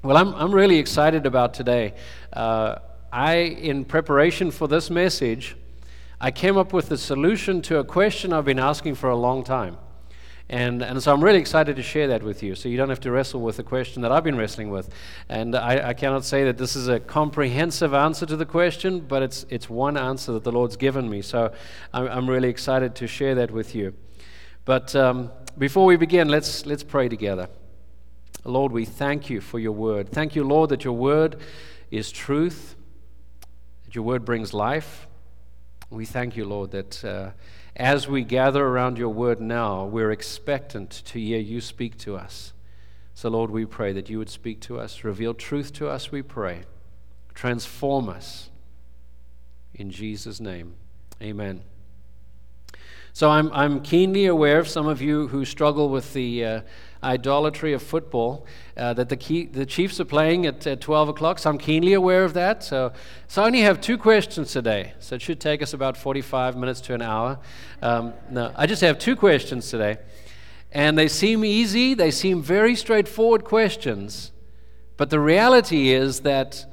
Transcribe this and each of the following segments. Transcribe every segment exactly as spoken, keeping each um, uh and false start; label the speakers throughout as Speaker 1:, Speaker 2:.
Speaker 1: Well, I'm I'm really excited about today. Uh, I, in preparation for this message, I came up with a solution to a question I've been asking for a long time. And and so I'm really excited to share that with you, so you don't have to wrestle with the question that I've been wrestling with. And I, I cannot say that this is a comprehensive answer to the question, but it's it's one answer that the Lord's given me. So I'm, I'm really excited to share that with you. But um, before we begin, let's let's pray together. Lord, we thank you for your word. Thank you, Lord, that your word is truth, that your word brings life. We thank you, Lord, that uh, as we gather around your word now, we're expectant to hear you speak to us. So, Lord, we pray that you would speak to us, reveal truth to us, we pray. Transform us. In Jesus' name, amen. So I'm I'm keenly aware of some of you who struggle with the uh, idolatry of football, uh, that the key, the Chiefs are playing at, at twelve o'clock, so I'm keenly aware of that. So, so I only have two questions today, so it should take us about forty-five minutes to an hour. Um, no, I just have two questions today, and they seem easy, they seem very straightforward questions, but the reality is that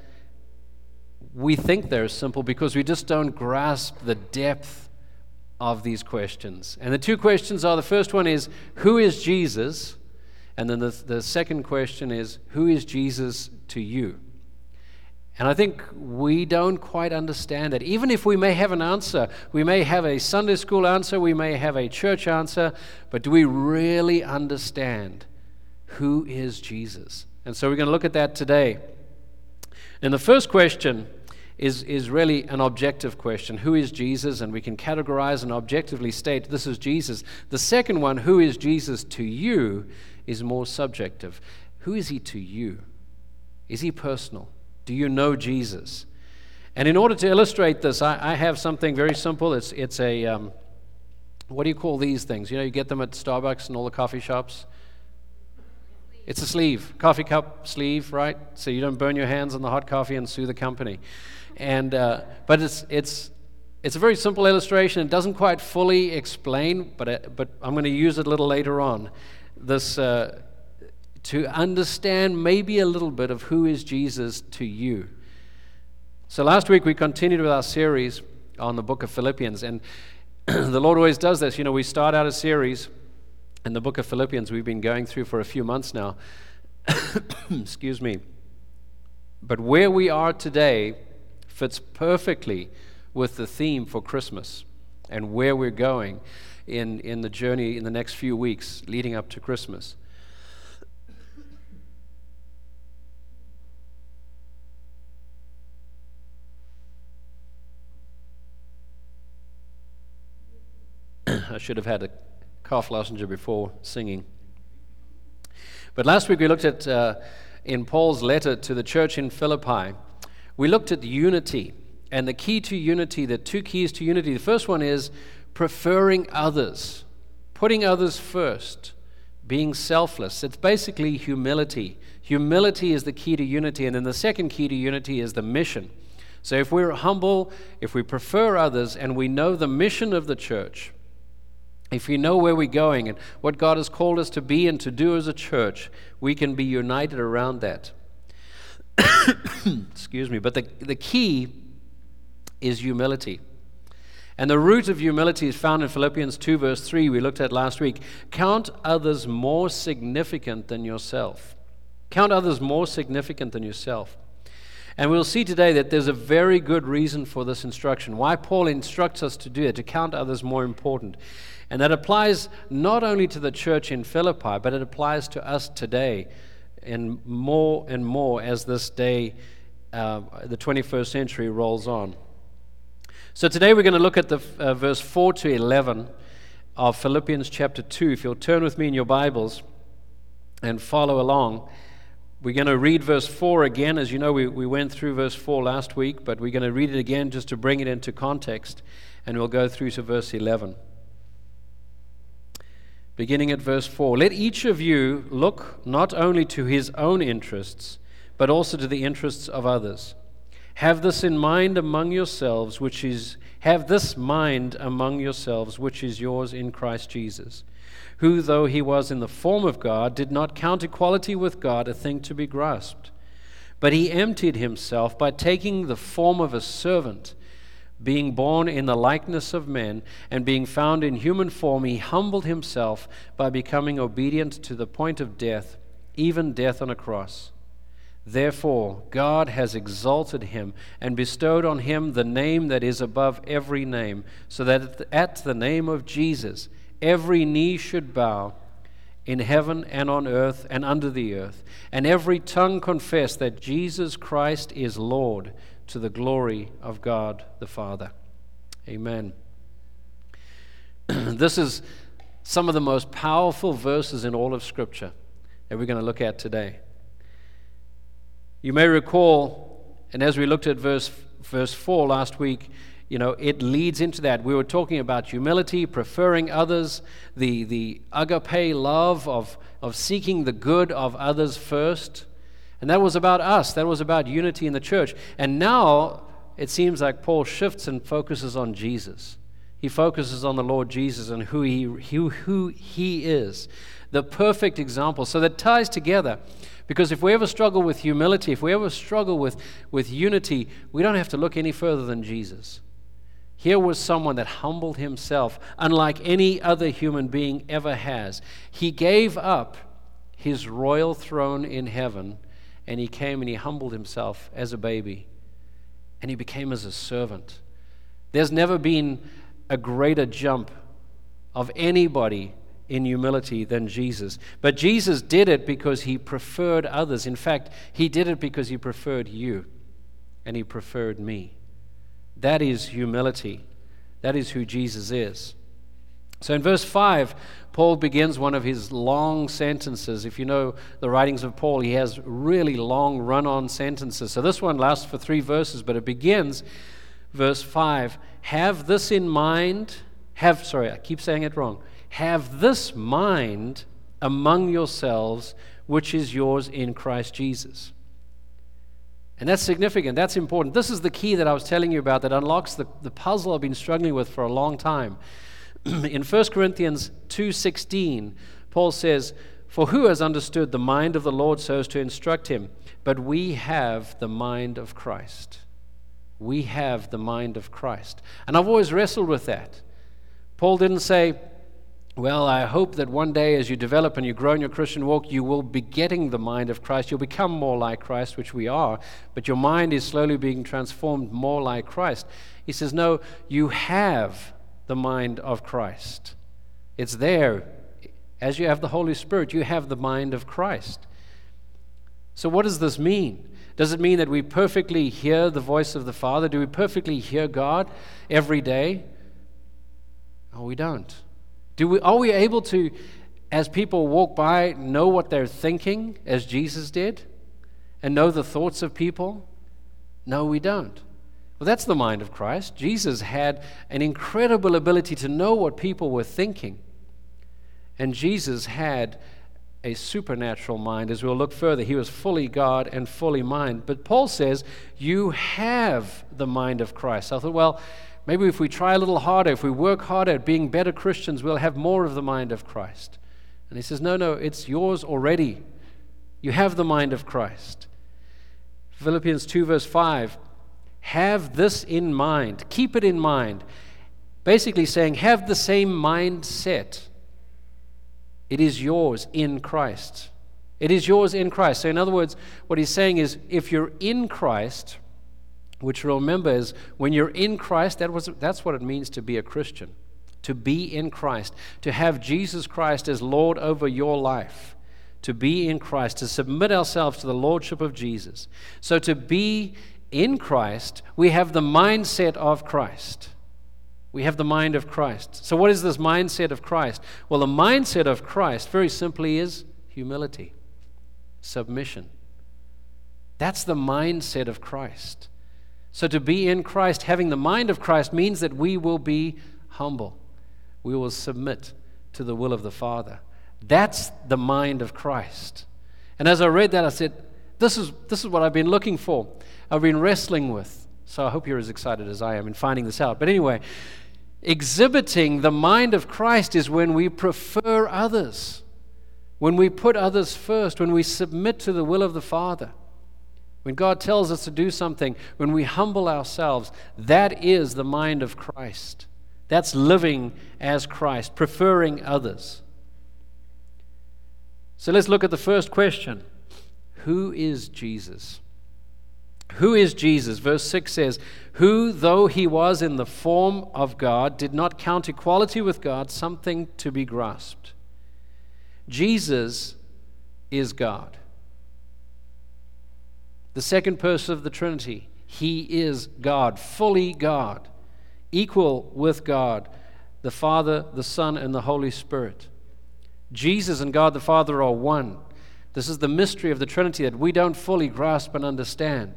Speaker 1: we think they're simple because we just don't grasp the depth of these questions. And the two questions are, the first one is, who is Jesus? And then the, the second question is, who is Jesus to you? And I think we don't quite understand that. Even if we may have an answer, we may have a Sunday school answer, we may have a church answer, but do we really understand who is Jesus? And so we're going to look at that today. And the first question is is really an objective question. Who is Jesus? And we can categorize and objectively state this is Jesus. The second one, who is Jesus to you, is more subjective. Who is he to you? Is he personal? Do you know Jesus? And in order to illustrate this, I, I have something very simple. It's it's a, um, what do you call these things? You know, you get them at Starbucks and all the coffee shops. It's a sleeve, coffee cup sleeve, right? So you don't burn your hands on the hot coffee and sue the company. And uh, but it's it's it's a very simple illustration. It doesn't quite fully explain, but it, but I'm going to use it a little later on. This uh, to understand maybe a little bit of who is Jesus to you. So last week we continued with our series on the book of Philippians, and the Lord always does this. You know, we start out a series in the book of Philippians we've been going through for a few months now. Excuse me. But where we are today fits perfectly with the theme for Christmas and where we're going in, in the journey in the next few weeks leading up to Christmas. I should have had a cough lozenge before singing. But last week we looked at, uh, in Paul's letter to the church in Philippi, we looked at unity, and the key to unity, the two keys to unity. The first one is preferring others, putting others first, being selfless. It's basically humility. Humility is the key to unity, and then the second key to unity is the mission. So if we're humble, if we prefer others, and we know the mission of the church, if we know where we're going and what God has called us to be and to do as a church, we can be united around that. Excuse me. But the, the key is humility. And the root of humility is found in Philippians two, verse three, we looked at last week. Count others more significant than yourself. Count others more significant than yourself. And we'll see today that there's a very good reason for this instruction, why Paul instructs us to do it, to count others more important. And that applies not only to the church in Philippi, but it applies to us today, and more and more as this day, uh, the twenty-first century, rolls on. So today we're going to look at the uh, verse four to eleven of Philippians chapter two. If you'll turn with me in your Bibles and follow along. We're going to read verse four again. As you know, we, we went through verse four last week, but we're going to read it again just to bring it into context, and we'll go through to verse eleven. Beginning at verse four, let each of you look not only to his own interests, but also to the interests of others. Have this in mind among yourselves, which is have this mind among yourselves, which is yours in Christ Jesus, who, though he was in the form of God, did not count equality with God a thing to be grasped, But he emptied himself by taking the form of a servant. Being born in the likeness of men, and being found in human form, he humbled himself by becoming obedient to the point of death, even death on a cross. Therefore, God has exalted him and bestowed on him the name that is above every name, so that at the name of Jesus every knee should bow, in heaven and on earth and under the earth, and every tongue confess that Jesus Christ is Lord, to the glory of God the Father. Amen. This is some of the most powerful verses in all of Scripture that we're going to look at today. You may recall, and as we looked at verse verse four last week, you know, it leads into that. We were talking about humility, preferring others, the, the agape love of, of seeking the good of others first. And that was about us. That was about unity in the church. And now it seems like Paul shifts and focuses on Jesus. He focuses on the Lord Jesus and who he, who, who he is, the perfect example. So that ties together. Because if we ever struggle with humility, if we ever struggle with, with unity, we don't have to look any further than Jesus. Here was someone that humbled himself, unlike any other human being ever has. He gave up his royal throne in heaven, and he came and he humbled himself as a baby, and he became as a servant. There's never been a greater jump of anybody in humility than Jesus. But Jesus did it because he preferred others. In fact, he did it because he preferred you, and he preferred me. That is humility. That is who Jesus is. So in verse five, Paul begins one of his long sentences. If you know the writings of Paul, he has really long run-on sentences. So this one lasts for three verses, but it begins, verse five, have this in mind, have, sorry, I keep saying it wrong, have this mind among yourselves, which is yours in Christ Jesus. And that's significant. That's important. This is the key that I was telling you about that unlocks the, the puzzle I've been struggling with for a long time. In First Corinthians two sixteen, Paul says, for who has understood the mind of the Lord so as to instruct him? But we have the mind of Christ. We have the mind of Christ. And I've always wrestled with that. Paul didn't say, well, I hope that one day as you develop and you grow in your Christian walk, you will be getting the mind of Christ. You'll become more like Christ, which we are, but your mind is slowly being transformed more like Christ. He says, no, you have the mind of Christ. It's there. As you have the Holy Spirit, you have the mind of Christ. So what does this mean? Does it mean that we perfectly hear the voice of the Father? Do we perfectly hear God every day? No, we don't. Do we, are we able to, as people walk by, know what they're thinking, as Jesus did, and know the thoughts of people? No, we don't. Well, that's the mind of Christ. Jesus had an incredible ability to know what people were thinking. And Jesus had a supernatural mind. As we'll look further, he was fully God and fully mind. But Paul says, you have the mind of Christ. I thought, well, maybe if we try a little harder, if we work harder at being better Christians, we'll have more of the mind of Christ. And he says, no, no, it's yours already. You have the mind of Christ. Philippians two verse five, have this in mind. Keep it in mind. Basically saying, have the same mindset. It is yours in Christ. It is yours in Christ. So in other words, what he's saying is, if you're in Christ, which remember is when you're in Christ, that was, that's what it means to be a Christian. To be in Christ. To have Jesus Christ as Lord over your life. To be in Christ. To submit ourselves to the Lordship of Jesus. So to be in Christ, we have the mindset of Christ. We have the mind of Christ. So what is this mindset of Christ? Well, the mindset of Christ, very simply, is humility. Submission. That's the mindset of Christ. So to be in Christ, having the mind of Christ, means that we will be humble. We will submit to the will of the Father. That's the mind of Christ. And as I read that, I said, this is, this is what I've been looking for. I've been wrestling with. So I hope you're as excited as I am in finding this out. But anyway, exhibiting the mind of Christ is when we prefer others, when we put others first, when we submit to the will of the Father. When God tells us to do something, when we humble ourselves, that is the mind of Christ. That's living as Christ, preferring others. So let's look at the first question. Who is Jesus? Who is Jesus? Verse six says, who, though he was in the form of God, did not count equality with God something to be grasped. Jesus is God. The second person of the Trinity. He is God, fully God, equal with God, the Father, the Son, and the Holy Spirit. Jesus and God the Father are one. This is the mystery of the Trinity that we don't fully grasp and understand.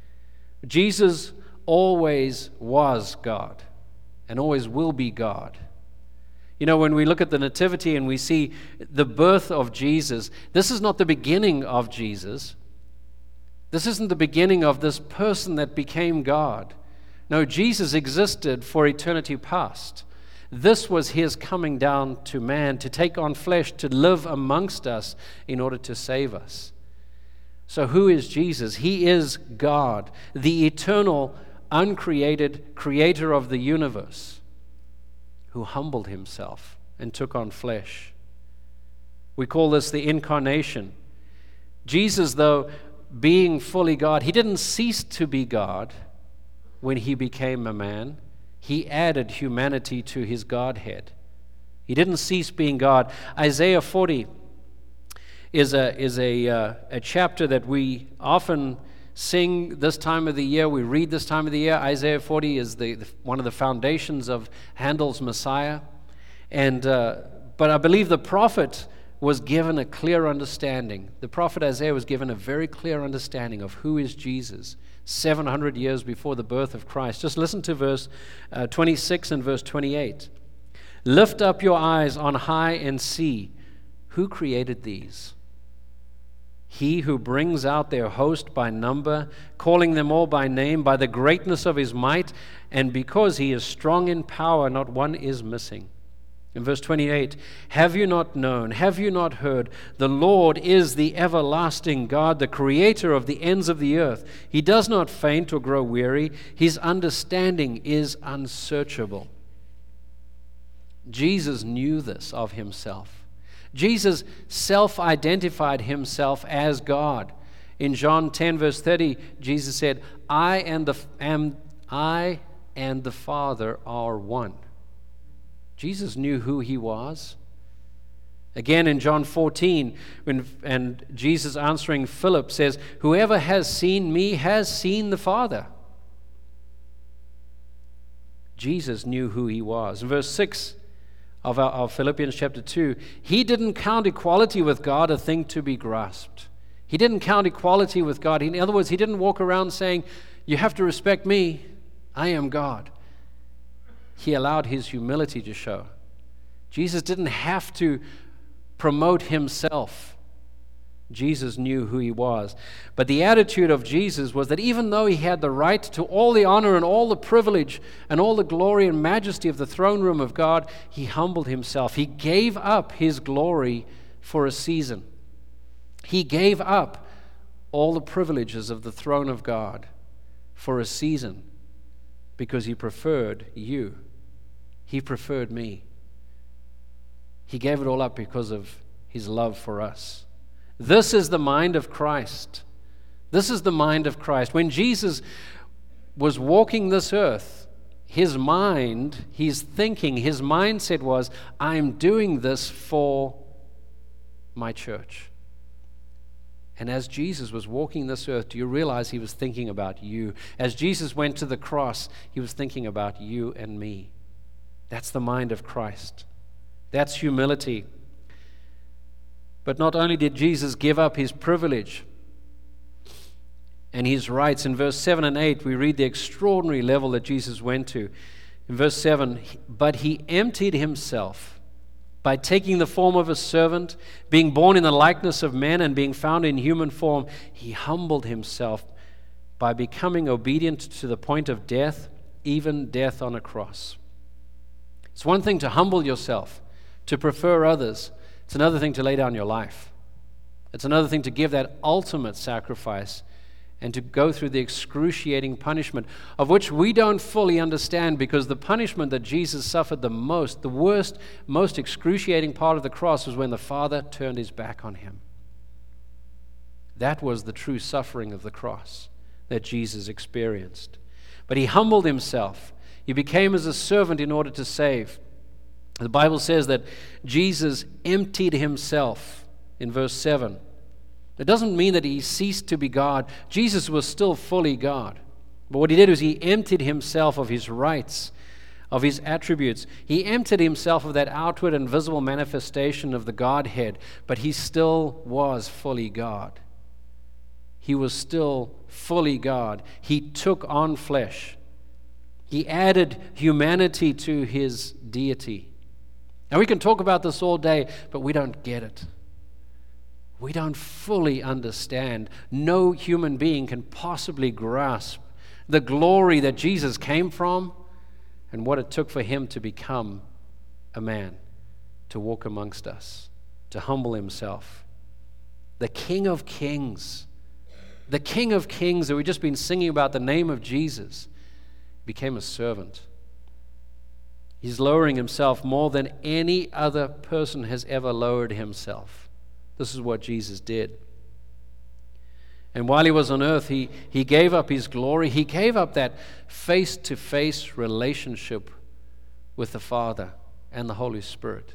Speaker 1: Jesus always was God and always will be God. You know, when we look at the Nativity and we see the birth of Jesus, this is not the beginning of Jesus. This isn't the beginning of this person that became God. No, Jesus existed for eternity past. This was his coming down to man, to take on flesh, to live amongst us in order to save us. So who is Jesus? He is God, the eternal, uncreated creator of the universe, who humbled himself and took on flesh. We call this the incarnation. Jesus, though, being fully God, he didn't cease to be God when he became a man. He added humanity to his Godhead. He didn't cease being God. Isaiah forty is a is a uh, a chapter that we often sing this time of the year. We read this time of the year. Isaiah forty is the, the one of the foundations of Handel's Messiah, and uh, but I believe the prophet was given a clear understanding. The prophet Isaiah was given a very clear understanding of who is Jesus seven hundred years before the birth of Christ. Just listen to verse uh, twenty-six and verse twenty-eight. Lift up your eyes on high and see, who created these? He who brings out their host by number, calling them all by name, by the greatness of his might, and because he is strong in power, not one is missing. In verse twenty-eight, have you not known, have you not heard, the Lord is the everlasting God, the creator of the ends of the earth. He does not faint or grow weary. His understanding is unsearchable. Jesus knew this of himself. Jesus self-identified himself as God. In John ten, verse thirty, Jesus said, I and the am I and the Father are one. Jesus knew who he was. Again in John fourteen, when, and Jesus answering Philip says, whoever has seen me has seen the Father. Jesus knew who he was. In verse six of, our, of Philippians chapter two, he didn't count equality with God a thing to be grasped. He didn't count equality with God. In other words, he didn't walk around saying, you have to respect me, I am God. He allowed his humility to show. Jesus didn't have to promote himself. Jesus knew who he was. But the attitude of Jesus was that even though he had the right to all the honor and all the privilege and all the glory and majesty of the throne room of God, he humbled himself. He gave up his glory for a season. He gave up all the privileges of the throne of God for a season because he preferred you. He preferred me. He gave it all up because of his love for us. This is the mind of Christ. This is the mind of Christ. When Jesus was walking this earth, his mind, his thinking, his mindset was, I'm doing this for my church. And as Jesus was walking this earth, do you realize he was thinking about you? As Jesus went to the cross, he was thinking about you and me. That's the mind of Christ. That's humility. But not only did Jesus give up his privilege and his rights, in verse seven and eight, we read the extraordinary level that Jesus went to. In verse seven, but he emptied himself by taking the form of a servant, being born in the likeness of men and being found in human form. He humbled himself by becoming obedient to the point of death, even death on a cross. It's one thing to humble yourself, to prefer others. It's another thing to lay down your life. It's another thing to give that ultimate sacrifice and to go through the excruciating punishment, of which we don't fully understand, because the punishment that Jesus suffered the most, the worst, most excruciating part of the cross, was when the Father turned his back on him. That was the true suffering of the cross that Jesus experienced. But he humbled himself. He became as a servant in order to save. The Bible says that Jesus emptied himself in verse seven. It doesn't mean that he ceased to be God. Jesus was still fully God. But what he did was he emptied himself of his rights, of his attributes. He emptied himself of that outward and visible manifestation of the Godhead, but he still was fully God. He was still fully God. He took on flesh. He added humanity to his deity. Now, we can talk about this all day, but we don't get it. We don't fully understand. No human being can possibly grasp the glory that Jesus came from and what it took for him to become a man, to walk amongst us, to humble himself. The King of Kings, the King of Kings that we've just been singing about, the name of Jesus, became a servant. He's lowering himself more than any other person has ever lowered himself. This is what Jesus did. And while he was on earth, he, he gave up his glory. He gave up that face-to-face relationship with the Father and the Holy Spirit.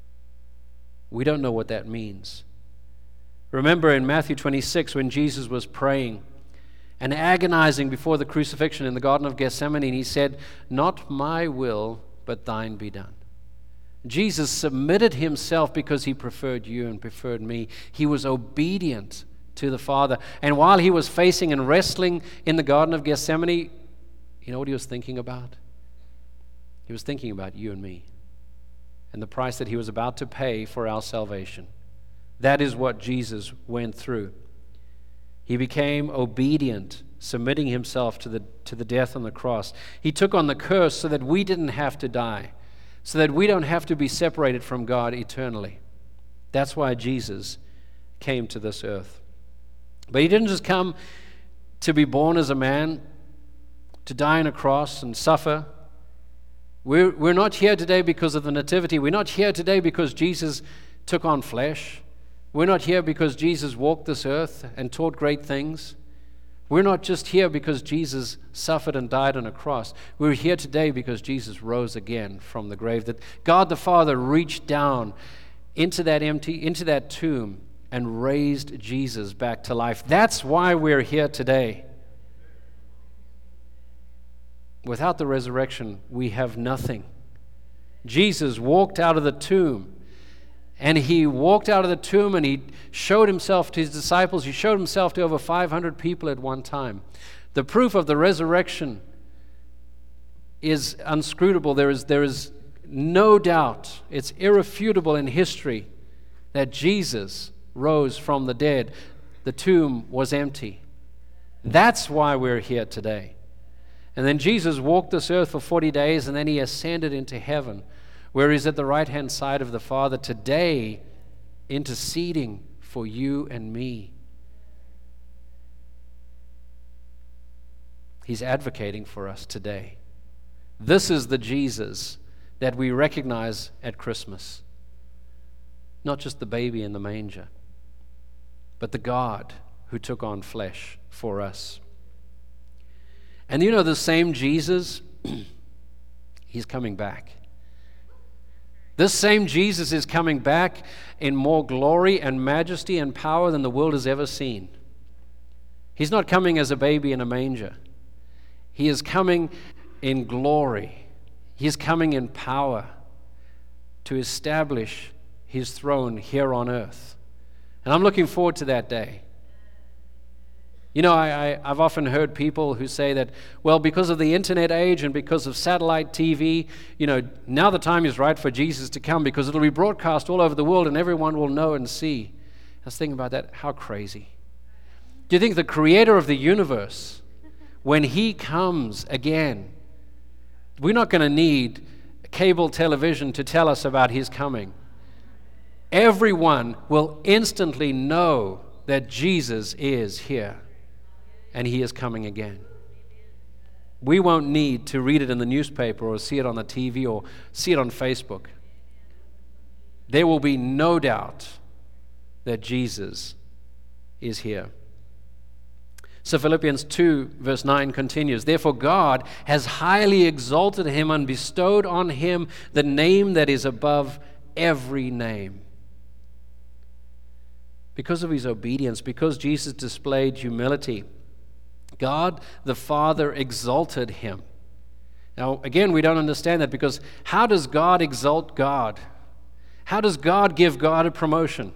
Speaker 1: We don't know what that means. Remember in Matthew twenty-six, when Jesus was praying and agonizing before the crucifixion in the Garden of Gethsemane, he said, "Not my will, but thine be done." Jesus submitted himself because he preferred you and preferred me. He was obedient to the Father. And while he was facing and wrestling in the Garden of Gethsemane, you know what he was thinking about? He was thinking about you and me and the price that he was about to pay for our salvation. That is what Jesus went through. He became obedient, submitting himself to the, to the death on the cross. He took on the curse so that we didn't have to die, so that we don't have to be separated from God eternally. That's why Jesus came to this earth. But he didn't just come to be born as a man, to die on a cross and suffer. We're, we're not here today because of the nativity. We're not here today because Jesus took on flesh. We're not here because Jesus walked this earth and taught great things. We're not just here because Jesus suffered and died on a cross. We're here today because Jesus rose again from the grave. That God the Father reached down into that empty, into that tomb and raised Jesus back to life. That's why we're here today. Without the resurrection, we have nothing. Jesus walked out of the tomb. And he walked out of the tomb and he showed himself to his disciples. He showed himself to over five hundred people at one time. The proof of the resurrection is unscrutable. There is, there is no doubt, it's irrefutable in history that Jesus rose from the dead. The tomb was empty. That's why we're here today. And then Jesus walked this earth for forty days and then he ascended into heaven, where he's at the right-hand side of the Father today, interceding for you and me. He's advocating for us today. This is the Jesus that we recognize at Christmas. Not just the baby in the manger, but the God who took on flesh for us. And you know, the same Jesus, he's coming back. This same Jesus is coming back in more glory and majesty and power than the world has ever seen. He's not coming as a baby in a manger. He is coming in glory. He is coming in power to establish his throne here on earth. And I'm looking forward to that day. You know, I, I, I've often heard people who say that, well, because of the internet age and because of satellite T V, you know, now the time is right for Jesus to come because it'll be broadcast all over the world and everyone will know and see. I was thinking about that. How crazy. Do you think the creator of the universe, when he comes again, we're not going to need cable television to tell us about his coming? Everyone will instantly know that Jesus is here. and he is coming again. We won't need to read it in the newspaper or see it on the T V or see it on Facebook. There will be no doubt that Jesus is here. So Philippians two verse nine continues, therefore God has highly exalted him and bestowed on him the name that is above every name. Because of his obedience, because Jesus displayed humility, God the Father exalted him. Now again, we don't understand that, because how does God exalt God? How does God give God a promotion?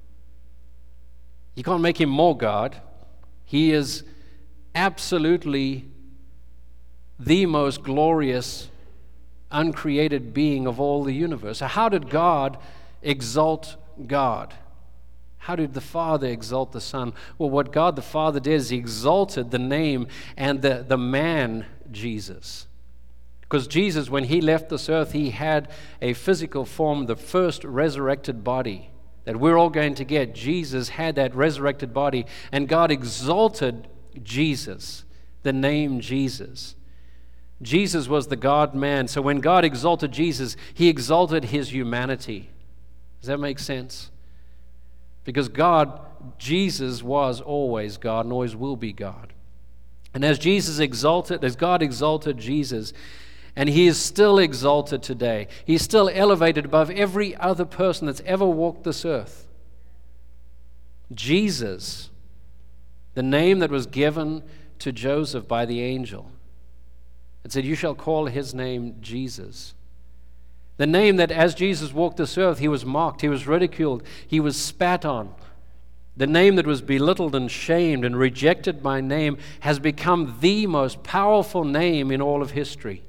Speaker 1: You can't make him more God. He is absolutely the most glorious, uncreated being of all the universe. So how did God exalt God? How did the Father exalt the Son? Well, what God the Father did is he exalted the name and the, the man Jesus. Because Jesus, when he left this earth, he had a physical form, the first resurrected body that we're all going to get. Jesus had that resurrected body, and God exalted Jesus, the name Jesus. Jesus was the God-man. So when God exalted Jesus, he exalted his humanity. Does that make sense? Because God, Jesus was always God and always will be God. And as Jesus exalted, as God exalted Jesus, and he is still exalted today, he's still elevated above every other person that's ever walked this earth. Jesus, the name that was given to Joseph by the angel, it said, you shall call his name Jesus. The name that as Jesus walked this earth, he was mocked, he was ridiculed, he was spat on. The name that was belittled and shamed and rejected by name has become the most powerful name in all of history.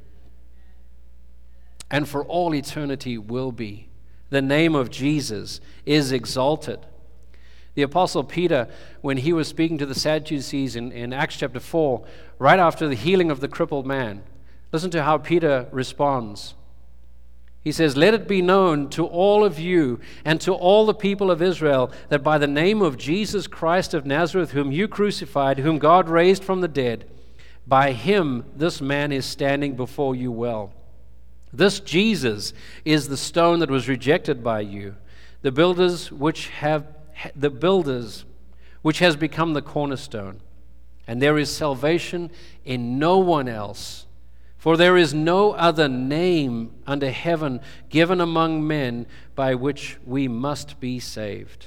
Speaker 1: And for all eternity will be. The name of Jesus is exalted. The Apostle Peter, when he was speaking to the Sadducees in, in Acts chapter four, right after the healing of the crippled man, listen to how Peter responds. He says, let it be known to all of you and to all the people of Israel that by the name of Jesus Christ of Nazareth, whom you crucified, whom God raised from the dead, by him this man is standing before you well. This Jesus is the stone that was rejected by you, the builders which have the builders which has become the cornerstone. And there is salvation in no one else, for there is no other name under heaven given among men by which we must be saved.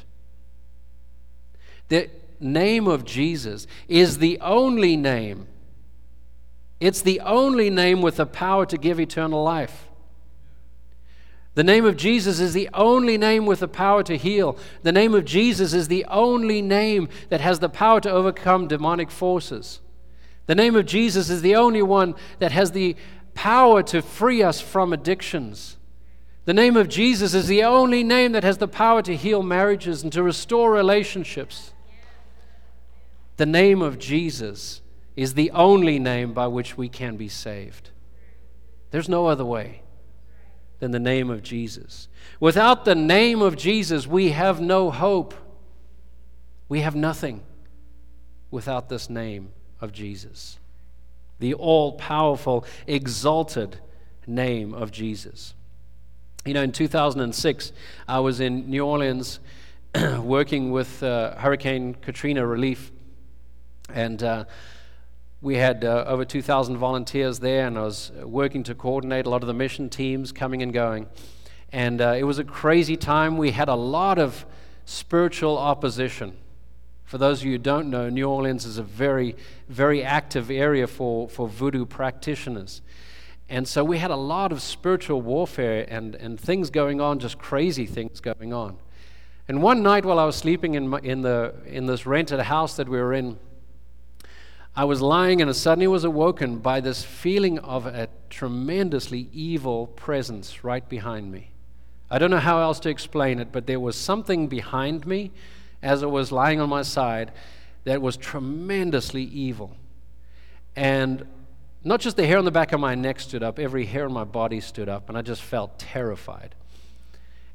Speaker 1: The name of Jesus is the only name. It's the only name with the power to give eternal life. The name of Jesus is the only name with the power to heal. The name of Jesus is the only name that has the power to overcome demonic forces. The name of Jesus is the only one that has the power to free us from addictions. The name of Jesus is the only name that has the power to heal marriages and to restore relationships. The name of Jesus is the only name by which we can be saved. There's no other way than the name of Jesus. Without the name of Jesus, we have no hope. We have nothing without this name of Jesus. The all-powerful, exalted name of Jesus. You know, in two thousand six, I was in New Orleans working with uh, Hurricane Katrina relief, and uh, we had uh, over two thousand volunteers there, and I was working to coordinate a lot of the mission teams coming and going. And uh, it was a crazy time. We had a lot of spiritual opposition. For those of you who don't know, New Orleans is a very, very active area for, for voodoo practitioners. And so we had a lot of spiritual warfare and, and things going on, just crazy things going on. And one night while I was sleeping in, my, in, the, in this rented house that we were in, I was lying and I suddenly was awoken by this feeling of a tremendously evil presence right behind me. I don't know how else to explain it, but there was something behind me as I was lying on my side that was tremendously evil. And not just the hair on the back of my neck stood up, every hair on my body stood up, and I just felt terrified.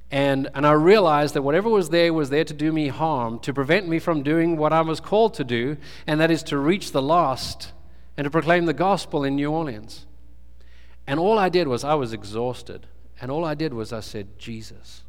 Speaker 1: And, and I realized that whatever was there was there to do me harm, to prevent me from doing what I was called to do, and that is to reach the lost and to proclaim the gospel in New Orleans. And all I did was, I was exhausted, and all I did was I said, Jesus,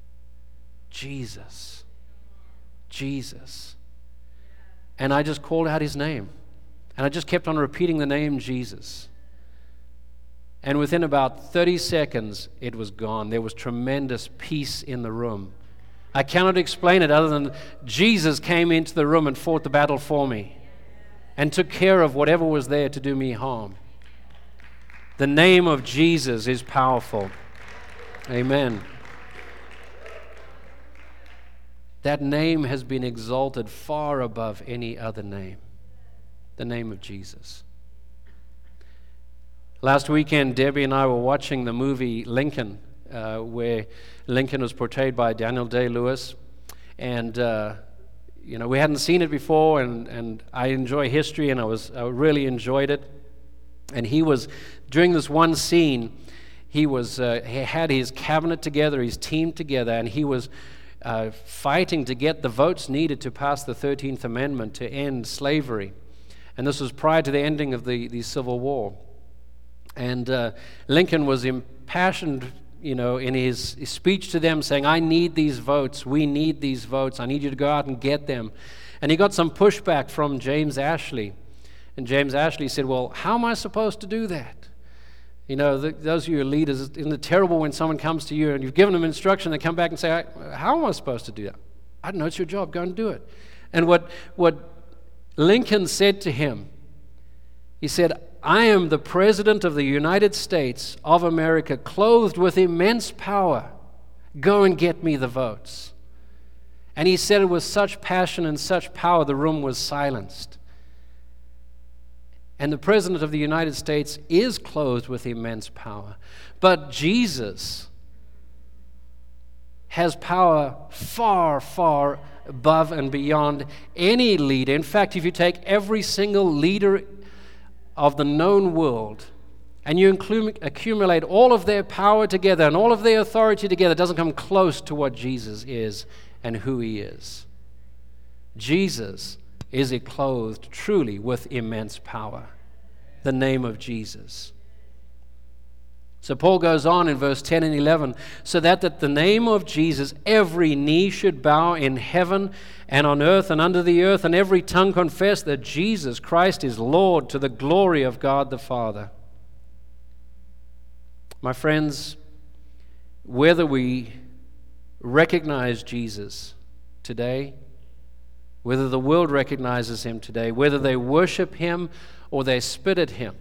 Speaker 1: Jesus, Jesus. And I just called out his name. And I just kept on repeating the name Jesus. And within about thirty seconds, it was gone. There was tremendous peace in the room. I cannot explain it other than Jesus came into the room and fought the battle for me and took care of whatever was there to do me harm. The name of Jesus is powerful. Amen. That name has been exalted far above any other name. The name of Jesus. Last weekend, Debbie and I were watching the movie Lincoln, uh, where Lincoln was portrayed by Daniel Day-Lewis. And, uh, you know, we hadn't seen it before, and, and I enjoy history, and I was I really enjoyed it. And he was, during this one scene, he was uh, he had his cabinet together, his team together, and he was uh, fighting to get the votes needed to pass the thirteenth Amendment to end slavery. And this was prior to the ending of the, the Civil War. And uh, Lincoln was impassioned, you know, in his, his speech to them, saying, I need these votes. We need these votes. I need you to go out and get them. And he got some pushback from James Ashley. And James Ashley said, well, how am I supposed to do that? You know, the, those of you who are leaders, isn't it terrible when someone comes to you and you've given them instruction, they come back and say, how am I supposed to do that? I don't know, it's your job. Go and do it. And what what Lincoln said to him, he said, I am the President of the United States of America, clothed with immense power. Go and get me the votes. And he said it with such passion and such power, the room was silenced. And the President of the United States is clothed with immense power. But Jesus has power far, far above and beyond any leader. In fact, if you take every single leader of the known world and you include, accumulate all of their power together and all of their authority together, it doesn't come close to what Jesus is and who he is. Jesus is clothed truly with immense power. The name of Jesus. So Paul goes on in verse ten and eleven, so that at the name of Jesus every knee should bow in heaven and on earth and under the earth, and every tongue confess that Jesus Christ is Lord, to the glory of God the Father. My friends, whether we recognize Jesus today, whether the world recognizes him today, whether they worship him or they spit at him,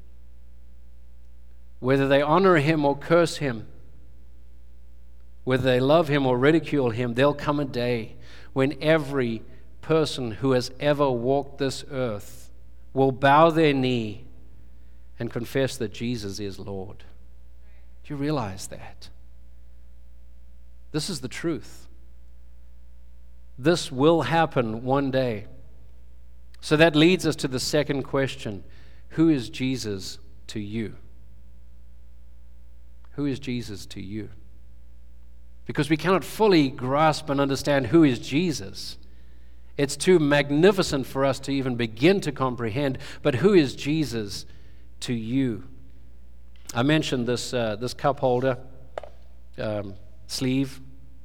Speaker 1: whether they honor him or curse him, whether they love him or ridicule him, there'll come a day when every person who has ever walked this earth will bow their knee and confess that Jesus is Lord. Do you realize that? This is the truth. This will happen one day. So that leads us to the second question. Who is Jesus to you? Who is Jesus to you? Because we cannot fully grasp and understand who is Jesus. It's too magnificent for us to even begin to comprehend. But who is Jesus to you? I mentioned this uh, this cup holder, um, sleeve,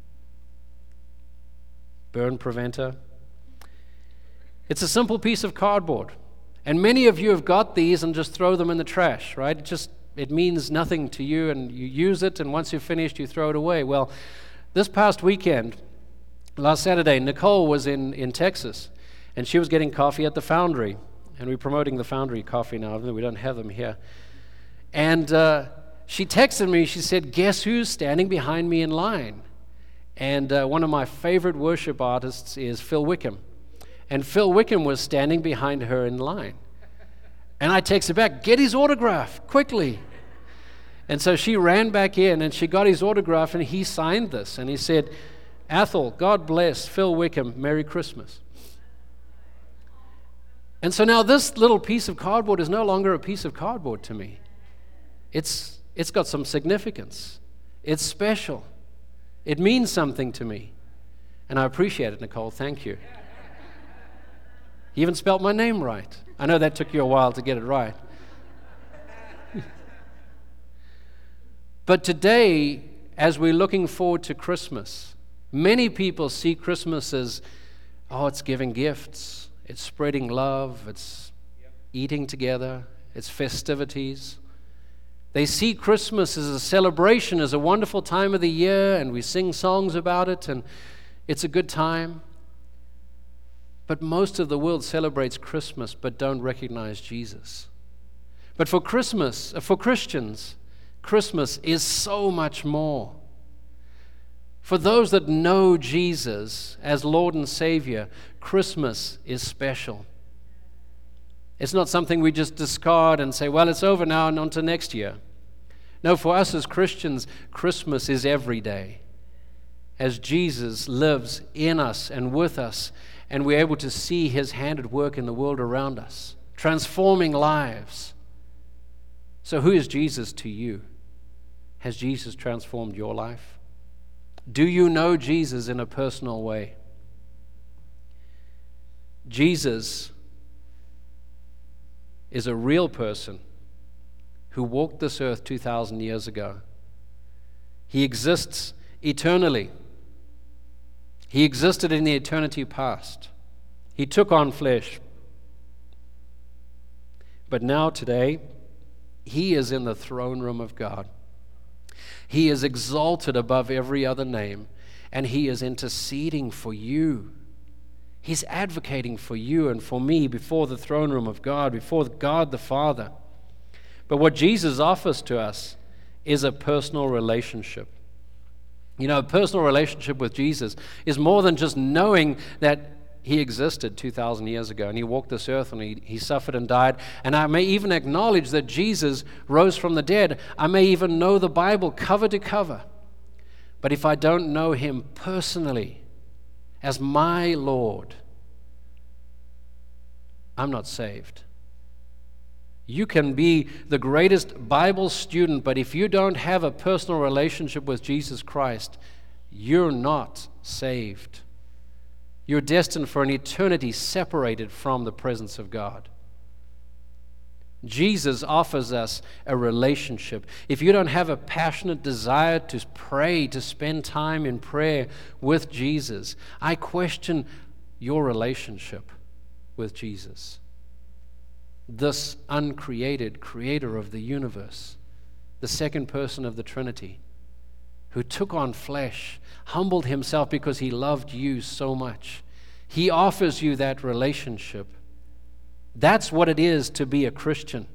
Speaker 1: burn preventer. It's a simple piece of cardboard. And many of you have got these and just throw them in the trash, right? It just It means nothing to you, and you use it, and once you're finished, you throw it away. Well, this past weekend, last Saturday, Nicole was in, in Texas, and she was getting coffee at the Foundry, and we're promoting the Foundry coffee now, we don't have them here. And uh, she texted me, she said, guess who's standing behind me in line? And uh, one of my favorite worship artists is Phil Wickham. And Phil Wickham was standing behind her in line. And I texted back, get his autograph, quickly. And so she ran back in and she got his autograph and he signed this. And he said, Athol, God bless Phil Wickham, Merry Christmas. And so now this little piece of cardboard is no longer a piece of cardboard to me. It's, it's got some significance. It's special. It means something to me. And I appreciate it, Nicole. Thank you. You even spelt my name right. I know that took you a while to get it right. But today, as we're looking forward to Christmas, many people see Christmas as, oh, it's giving gifts, it's spreading love, it's eating together, it's festivities. They see Christmas as a celebration, as a wonderful time of the year, and we sing songs about it, and it's a good time. But most of the world celebrates Christmas but don't recognize Jesus. But for Christmas, for Christians, Christmas is so much more. For those that know Jesus as Lord and Savior, Christmas is special. It's not something we just discard and say, well, it's over now and on to next year. No, for us as Christians, Christmas is every day. As Jesus lives in us and with us, and we're able to see His hand at work in the world around us, transforming lives. So who is Jesus to you? Has Jesus transformed your life? Do you know Jesus in a personal way? Jesus is a real person who walked this earth two thousand years ago. He exists eternally. He existed in the eternity past. He took on flesh. But now, today, He is in the throne room of God. He is exalted above every other name, and He is interceding for you. He's advocating for you and for me before the throne room of God, before God the Father. But what Jesus offers to us is a personal relationship. You know, a personal relationship with Jesus is more than just knowing that He existed two thousand years ago and He walked this earth and he, he suffered and died. And I may even acknowledge that Jesus rose from the dead. I may even know the Bible cover to cover. But if I don't know Him personally as my Lord, I'm not saved. You can be the greatest Bible student, but if you don't have a personal relationship with Jesus Christ, you're not saved. You're destined for an eternity separated from the presence of God. Jesus offers us a relationship. If you don't have a passionate desire to pray, to spend time in prayer with Jesus, I question your relationship with Jesus. This uncreated creator of the universe, the second person of the Trinity, who took on flesh, humbled Himself because He loved you so much. He offers you that relationship. That's what it is to be a Christian.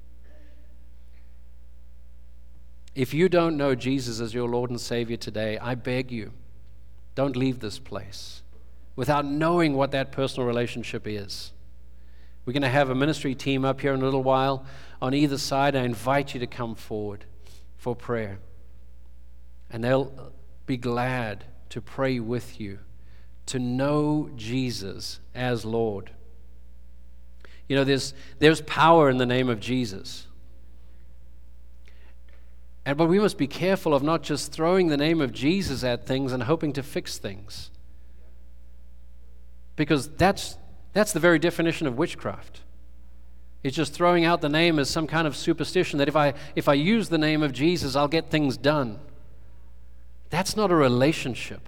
Speaker 1: If you don't know Jesus as your Lord and Savior today, I beg you, don't leave this place without knowing what that personal relationship is. We're going to have a ministry team up here in a little while on either side. I invite you to come forward for prayer. And they'll be glad to pray with you, to know Jesus as Lord. You know, there's, there's power in the name of Jesus. And but we must be careful of not just throwing the name of Jesus at things and hoping to fix things. Because that's That's the very definition of witchcraft. It's just throwing out the name as some kind of superstition that if I if I use the name of Jesus, I'll get things done. That's not a relationship.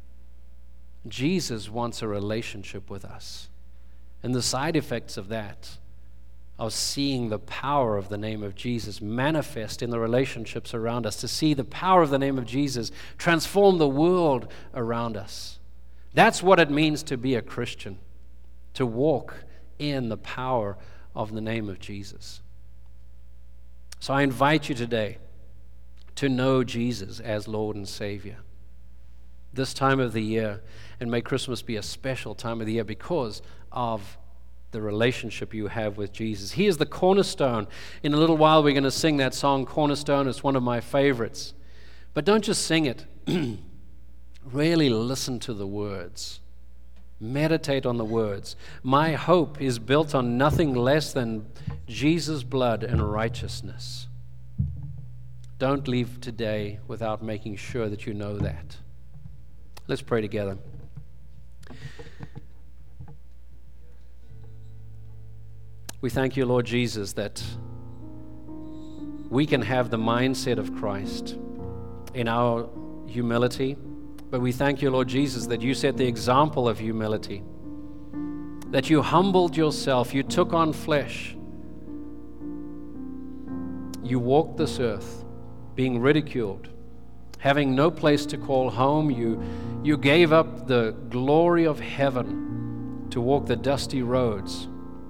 Speaker 1: Jesus wants a relationship with us. And the side effects of that, of seeing the power of the name of Jesus manifest in the relationships around us, to see the power of the name of Jesus transform the world around us. That's what it means to be a Christian. To walk in the power of the name of Jesus. So I invite you today to know Jesus as Lord and Savior. This time of the year, and may Christmas be a special time of the year because of the relationship you have with Jesus. He is the cornerstone. In a little while we're going to sing that song, Cornerstone. It's one of my favorites. But don't just sing it. Really listen to the words. Meditate on the words. My hope is built on nothing less than Jesus' blood and righteousness. Don't leave today without making sure that you know that. Let's pray together. We thank you, Lord Jesus, that we can have the mindset of Christ in our humility. But we thank you, Lord Jesus, that you set the example of humility, that you humbled yourself, you took on flesh, you walked this earth being ridiculed, having no place to call home. You, you gave up the glory of heaven to walk the dusty roads,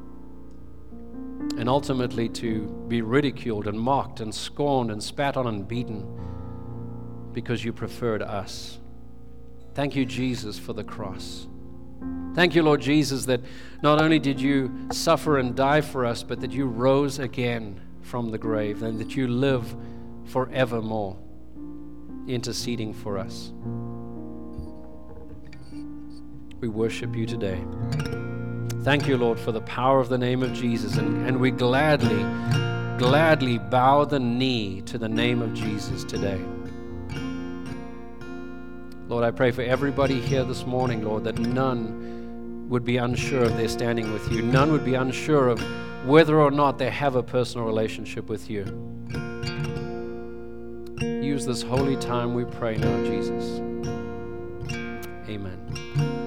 Speaker 1: and ultimately to be ridiculed and mocked and scorned and spat on and beaten because you preferred us. Thank you, Jesus, for the cross. Thank you, Lord Jesus, that not only did you suffer and die for us, but that you rose again from the grave and that you live forevermore, interceding for us. We worship you today. Thank you, Lord, for the power of the name of Jesus, and, and we gladly, gladly bow the knee to the name of Jesus today. Lord, I pray for everybody here this morning, Lord, that none would be unsure of their standing with you. None would be unsure of whether or not they have a personal relationship with you. Use this holy time, we pray now, Jesus. Amen.